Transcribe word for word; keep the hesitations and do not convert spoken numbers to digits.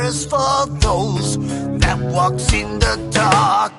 is for those that walks in the dark.